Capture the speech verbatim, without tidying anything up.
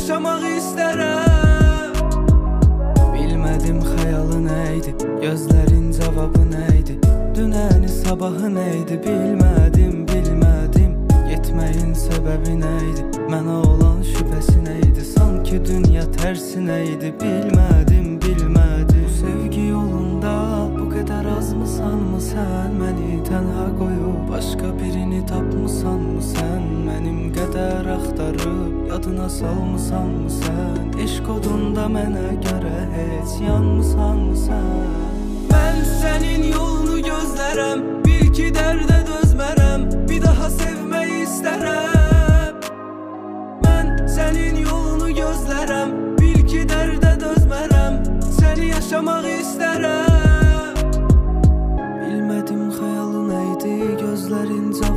yaşamaq istərəm. Bilmədim xəyalı nəydi, gözlərin cavabı nəydi, dünəni sabahı nəydi, bilmədim, bilmədim. Getməyin səbəbi nəydi, mənə olan şübhəsi nəydi, sanki dünya tərsi nəydi, bilmədim, bilmədim. Bu sevgi yolunda bu qədər azmısanmı sən, məni tənha qoyub başqa birini tapmısanmı sən, mənim qədər axtarıb yadına salmısanmı sən, eşq odunda mənə görə heç yanmısanmı sən. Mən sənin yolunu gözlərəm, bil ki dərdə dözmərəm, bir daha sevmək istərəm. Mən sənin yolunu gözlərəm, bil ki dərdə dözmərəm, səni yaşamaq istərəm. Bilmədim xəyalın nəydi, gözlərin